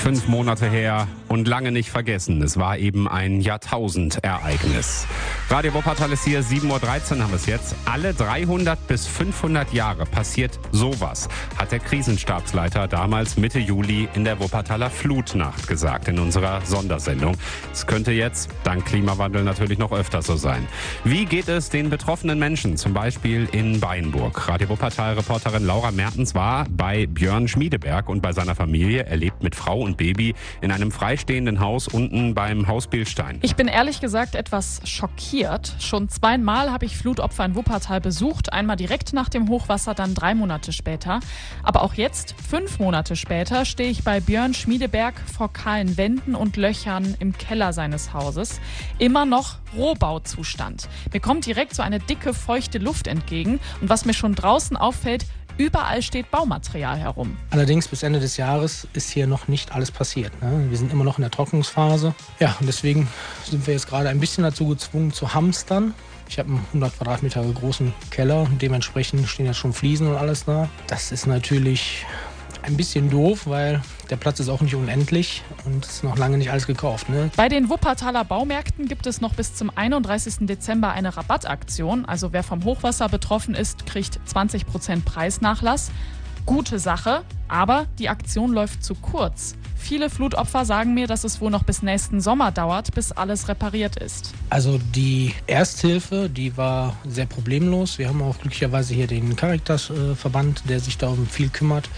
5 Monate her und lange nicht vergessen. Es war eben ein Jahrtausendereignis. Radio Wuppertal ist hier, 7.13 Uhr haben wir es jetzt. Alle 300 bis 500 Jahre passiert sowas, hat der Krisenstabsleiter damals Mitte Juli in der Wuppertaler Flutnacht gesagt, in unserer Sondersendung. Es könnte jetzt, dank Klimawandel, natürlich noch öfter so sein. Wie geht es den betroffenen Menschen, zum Beispiel in Beinburg? Radio Wuppertal-Reporterin Laura Mertens war bei Björn Schmiedeberg und bei seiner Familie. Er lebt mit Frau und Baby in einem freistehenden Haus unten beim Haus Bilstein. Ich bin ehrlich gesagt etwas schockiert. Schon 2-mal habe ich Flutopfer in Wuppertal besucht. Einmal direkt nach dem Hochwasser, dann 3 Monate später. Aber auch jetzt, 5 Monate später, stehe ich bei Björn Schmiedeberg vor kahlen Wänden und Löchern im Keller seines Hauses. Immer noch Rohbauzustand. Mir kommt direkt so eine dicke, feuchte Luft entgegen. Und was mir schon draußen auffällt, überall steht Baumaterial herum. Allerdings bis Ende des Jahres ist hier noch nicht alles passiert. Wir sind immer noch in der Trocknungsphase. Ja, und deswegen sind wir jetzt gerade ein bisschen dazu gezwungen zu hamstern. Ich habe einen 100 Quadratmeter großen Keller. Dementsprechend stehen jetzt schon Fliesen und alles da. Das ist natürlich ein bisschen doof, weil der Platz ist auch nicht unendlich und es ist noch lange nicht alles gekauft. Bei den Wuppertaler Baumärkten gibt es noch bis zum 31. Dezember eine Rabattaktion. Also wer vom Hochwasser betroffen ist, kriegt 20% Preisnachlass. Gute Sache, aber die Aktion läuft zu kurz. Viele Flutopfer sagen mir, dass es wohl noch bis nächsten Sommer dauert, bis alles repariert ist. Also die Ersthilfe, die war sehr problemlos. Wir haben auch glücklicherweise hier den Caritas-Verband, der sich da um viel kümmert.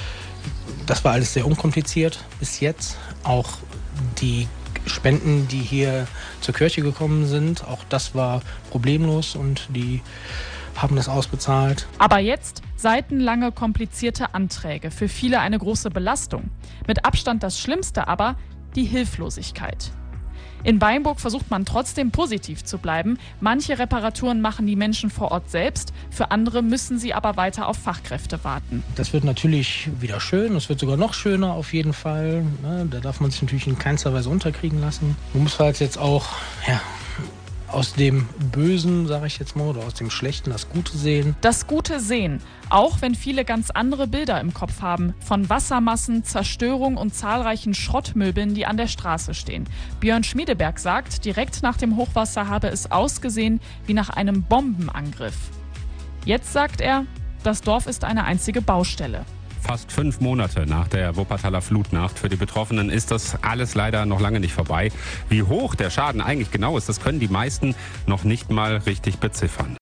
Das war alles sehr unkompliziert bis jetzt. Auch die Spenden, die hier zur Kirche gekommen sind, auch das war problemlos und die haben das ausbezahlt. Aber jetzt seitenlange komplizierte Anträge, für viele eine große Belastung. Mit Abstand das Schlimmste aber, die Hilflosigkeit. In Beinburg versucht man trotzdem positiv zu bleiben. Manche Reparaturen machen die Menschen vor Ort selbst, für andere müssen sie aber weiter auf Fachkräfte warten. Das wird natürlich wieder schön, es wird sogar noch schöner auf jeden Fall. Da darf man sich natürlich in keinster Weise unterkriegen lassen. Man muss halt jetzt auch aus dem Bösen, sage ich jetzt mal, oder aus dem Schlechten das Gute sehen. Das Gute sehen, auch wenn viele ganz andere Bilder im Kopf haben. Von Wassermassen, Zerstörung und zahlreichen Schrottmöbeln, die an der Straße stehen. Björn Schmiedeberg sagt, direkt nach dem Hochwasser habe es ausgesehen wie nach einem Bombenangriff. Jetzt sagt er, das Dorf ist eine einzige Baustelle. Fast 5 Monate nach der Wuppertaler Flutnacht. Für die Betroffenen ist das alles leider noch lange nicht vorbei. Wie hoch der Schaden eigentlich genau ist, das können die meisten noch nicht mal richtig beziffern.